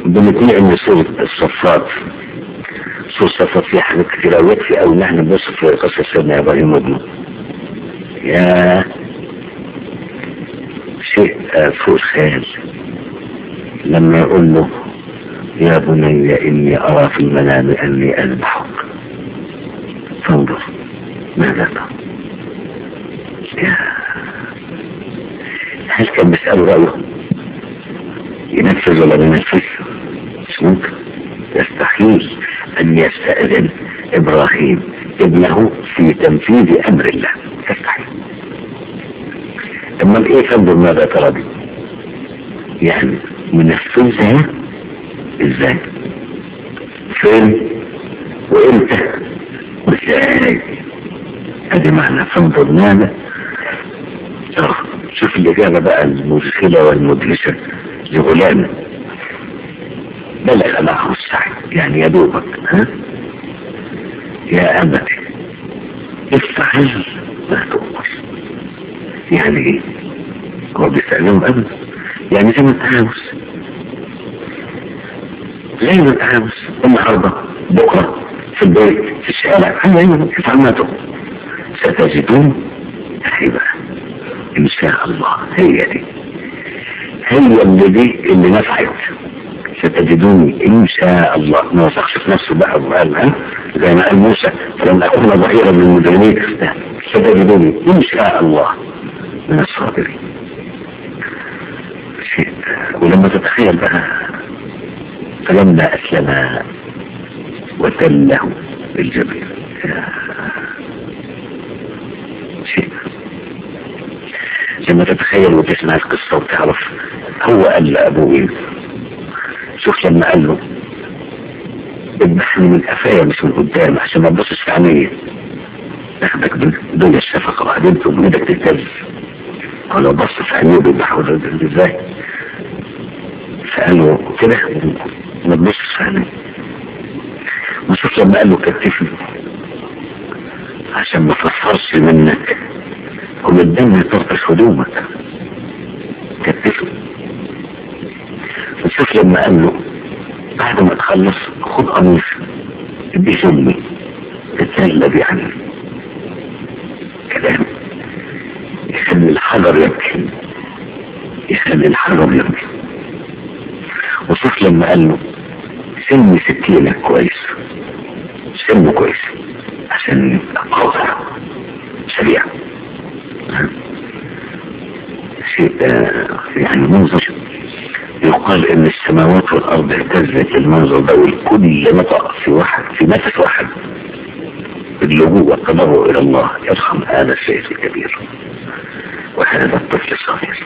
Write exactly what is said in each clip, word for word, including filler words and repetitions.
بنتنقل من سورة الصفات. سورة الصفات فيها حاجات كتير أوي، يكفي أو نحن بنبص في قصة سيدنا إبراهيم وابنه. يا شيء فوق الخيال لما يقول له يا بني إني أرى في المنام أني أذبحك فانظر ماذا ترى. هل كان بيسأله رأيه ينفذ ولا ينفذ؟ مش ممكن، يستحيل أن يستأذن إبراهيم ابنه في تنفيذ أمر الله، يستحيل. أما إيه فانظر ماذا ترى دي؟ يعني منفذها إزاي؟ فين؟ وإمتى؟ وإزاي؟ هذه معنى فانظر ماذا. شوف الإجابة بقى المدخلة والمدهشة لغلام بلغ معه السعي، يعني يا دوبك ها يا أبت افعل ما تؤمر. يعني ايه؟ هو بيسألهم أبدا، يعني زي ما انت عاوز، زي ما انت عاوز، النهارده بكره في البيت في الشارع، ايوه افعل ما تؤمر. ستجدون هيبة ان شاء الله. هي دي هي اللي دي اللي نفعت. ستجدوني ان شاء الله. ما وثقش في نفسه بقى وقال ها زي ما قال موسى فلن اكون ظهيرا للمجرمين. ستجدوني ان شاء الله من الصابرين. شيء. ولما تتخيل بقى فلما اسلم وتله بالجبين شيء. لما تتخيل وتسمع القصة وتعرف هو قال لأبوه ايه. شوف لما قال له اذبحني من قفايا مش من قدام عشان ما تبصش في عينيا، اخدك بدنيا الشفقة وبعدين تقوم ايدك تهتز. هو لو بص في عينيه بيذبحه ازاي؟ فقال له كده ما تبصش في عينيا. وشوف لما قال له كتفني عشان ما تفرش منك ومن الدم يطرطش هدومك، كتفني. وشوف لما قال له بعد ما تخلص خد قميص بجمي تتسلب، يعني كلام يخلي الحجر يبكي، يخلي الحجر يبكي. وشوف لما قال له سمي سكينة كويس، سمه كويس عشان يبقى قاطع سريع. شيء يعني منظر يقال ان السماوات والارض اهتزت المنظر ده، والكل نطق في واحد في نفس واحد باللجوء والتضرع الى الله يرحم هذا الشيخ الكبير وهذا الطفل الصغير،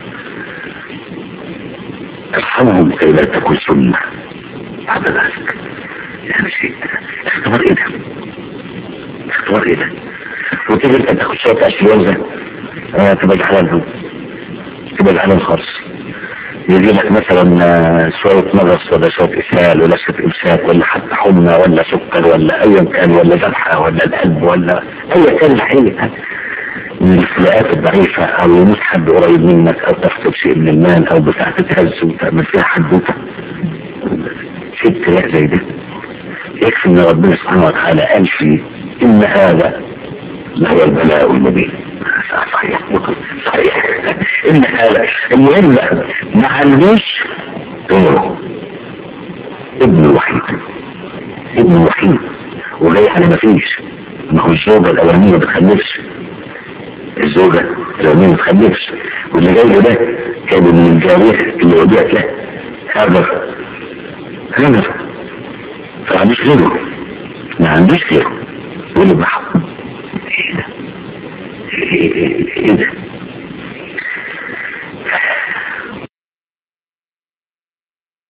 ارحمهم كي لا تكن سنة بعد ذلك. يعني شيء اختبار ايه ده؟ اختبار ايه ده؟ وتيجي انت تاخد شوية اشياء اه تبقى جعلانهم تبقى جعلان خالص. يجي لك مثلا شوية مغص ولا شوية اسهال ولا شوية امساك ولا حتى حمى ولا سكر ولا ايا كان ولا ذبحة ولا القلب ولا ايا كان الحيلة من الخلاقات الضعيفة، او يموت حد قريب منك، او تفقد شيء من المال، او بتاع تتهز وتعمل فيها حدوته. شيء ابتلاء زي ده يكفي ان ربنا سبحانه وتعالى قال فيه ان هذا لهو البلاء المبين. صحيح صحيح ان هذا المهم ما عندوش غيره ابن وحيد، ابن وحيد وجاي على ما فيش. ما هو الزوجة الاولانية ما بتخلفش، الزوجة الاولانية ما بتخلفش، واللي جاي له ده كان من الجارية اللي وجهت له هذا هذا فما عندوش غيره، ما عندوش غيره. واللي بحق ايه ده ايه ده